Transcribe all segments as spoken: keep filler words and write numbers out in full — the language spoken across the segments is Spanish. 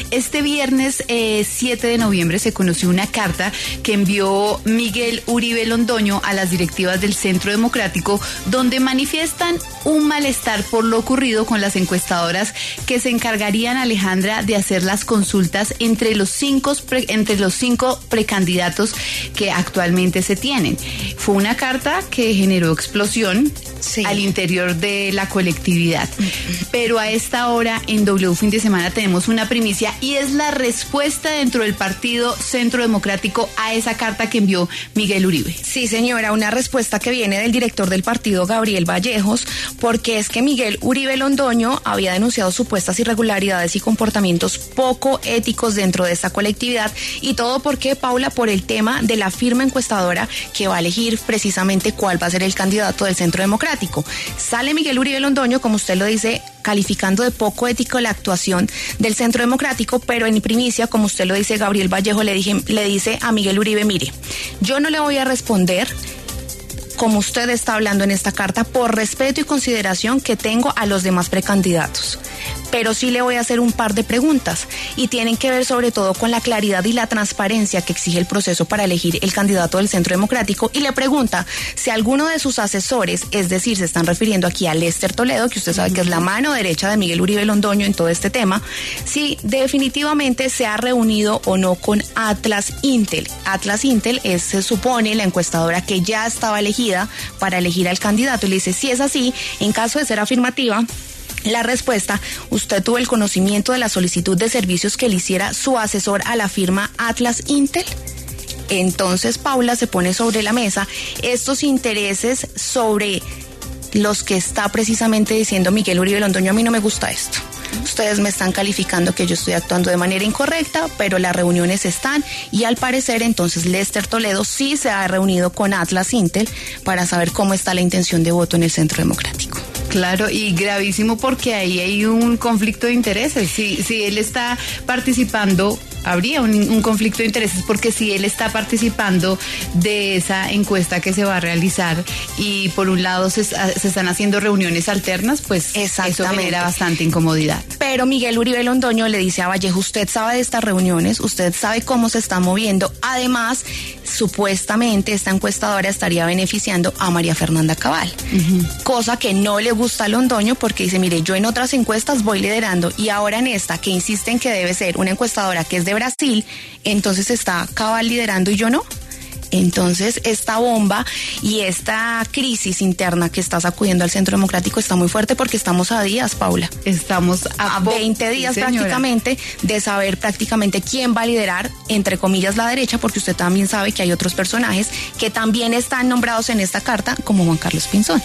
Este viernes eh, siete de noviembre se conoció una carta que envió Miguel Uribe Londoño a las directivas del Centro Democrático, donde manifiestan un malestar por lo ocurrido con las encuestadoras que se encargarían, Alejandra, de hacer las consultas entre los cinco, pre, entre los cinco precandidatos que actualmente se tienen. Fue una carta que generó explosión sí. al interior de la colectividad. Pero a esta hora en W Fin de Semana tenemos una primicia y es la respuesta dentro del Partido Centro Democrático a esa carta que envió Miguel Uribe. Sí, señora, una respuesta que viene del director del partido, Gabriel Vallejos, porque es que Miguel Uribe Londoño había denunciado supuestas irregularidades y comportamientos poco éticos dentro de esta colectividad, y todo porque, Paula, por el tema de la firma encuestadora que va a elegir precisamente cuál va a ser el candidato del Centro Democrático. Sale Miguel Uribe Londoño, como usted lo dice, calificando de poco ético la actuación del Centro Democrático, pero en primicia, como usted lo dice, Gabriel Vallejo le, dije, le dice a Miguel Uribe, mire, yo no le voy a responder como usted está hablando en esta carta, por respeto y consideración que tengo a los demás precandidatos. Pero sí le voy a hacer un par de preguntas y tienen que ver sobre todo con la claridad y la transparencia que exige el proceso para elegir el candidato del Centro Democrático, y le pregunta si alguno de sus asesores, es decir, se están refiriendo aquí a Lester Toledo, que usted sabe que es la mano derecha de Miguel Uribe Londoño en todo este tema, si definitivamente se ha reunido o no con Atlas Intel. Atlas Intel es, se supone, la encuestadora que ya estaba elegida para elegir al candidato, y le dice, si es así, en caso de ser afirmativa, la respuesta, usted tuvo el conocimiento de la solicitud de servicios que le hiciera su asesor a la firma Atlas Intel. Entonces, Paula, se pone sobre la mesa estos intereses sobre los que está precisamente diciendo Miguel Uribe Londoño. A mí no me gusta esto. Ustedes me están calificando que yo estoy actuando de manera incorrecta, pero las reuniones están, y al parecer entonces Lester Toledo sí se ha reunido con Atlas Intel para saber cómo está la intención de voto en el Centro Democrático. Claro, y gravísimo porque ahí hay un conflicto de intereses. Si, si él está participando, habría un, un conflicto de intereses, porque si él está participando de esa encuesta que se va a realizar y por un lado se, se están haciendo reuniones alternas, pues eso genera bastante incomodidad. Pero Miguel Uribe Londoño le dice a Vallejo, usted sabe de estas reuniones, usted sabe cómo se están moviendo. Además, supuestamente esta encuestadora estaría beneficiando a María Fernanda Cabal, uh-huh. cosa que no le gusta a Londoño, porque dice, mire, yo en otras encuestas voy liderando y ahora en esta que insisten que debe ser una encuestadora que es de Brasil, entonces está Cabal liderando y yo no. Entonces, esta bomba y esta crisis interna que está sacudiendo al Centro Democrático está muy fuerte, porque estamos a días, Paula. Estamos a, a veinte días sí, prácticamente de saber prácticamente quién va a liderar, entre comillas, la derecha, porque usted también sabe que hay otros personajes que también están nombrados en esta carta, como Juan Carlos Pinzón.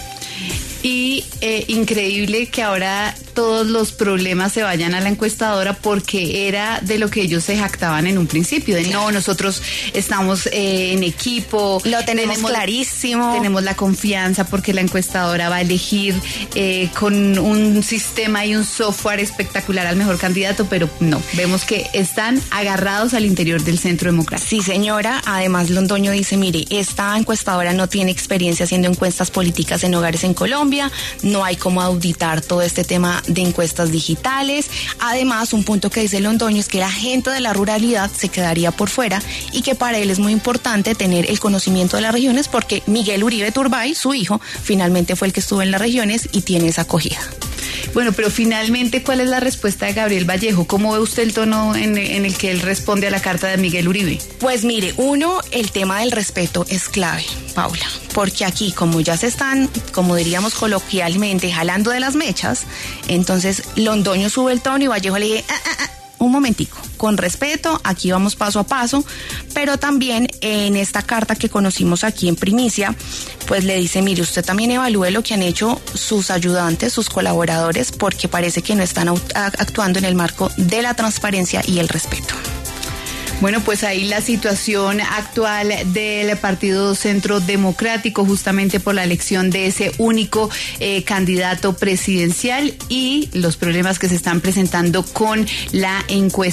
Y eh, increíble que ahora todos los problemas se vayan a la encuestadora, porque era de lo que ellos se jactaban en un principio, de no, nosotros estamos eh, en equipo, lo tenemos, tenemos clarísimo, tenemos la confianza porque la encuestadora va a elegir eh, con un sistema y un software espectacular al mejor candidato, pero no, vemos que están agarrados al interior del Centro Democrático. Sí, señora, además Londoño dice, mire, esta encuestadora no tiene experiencia haciendo encuestas políticas en hogares en Colombia, no hay cómo auditar todo este tema de encuestas digitales. Además, un punto que dice Londoño es que la gente de la ruralidad se quedaría por fuera, y que para él es muy importante tener el conocimiento de las regiones, porque Miguel Uribe Turbay, su hijo, finalmente fue el que estuvo en las regiones y tiene esa acogida. Bueno, pero finalmente, ¿cuál es la respuesta de Gabriel Vallejo? ¿Cómo ve usted el tono en, en el que él responde a la carta de Miguel Uribe? Pues mire, uno, el tema del respeto es clave, Paula, porque aquí, como ya se están, como diríamos coloquialmente, jalando de las mechas, entonces Londoño sube el tono y Vallejo le dice, ah, ah, ah, un momentico, con respeto, aquí vamos paso a paso, pero también en esta carta que conocimos aquí en primicia, pues le dice, mire, usted también evalúe lo que han hecho sus ayudantes, sus colaboradores, porque parece que no están actuando en el marco de la transparencia y el respeto. Bueno, pues ahí la situación actual del Partido Centro Democrático, justamente por la elección de ese único eh, candidato presidencial, y los problemas que se están presentando con la encuesta.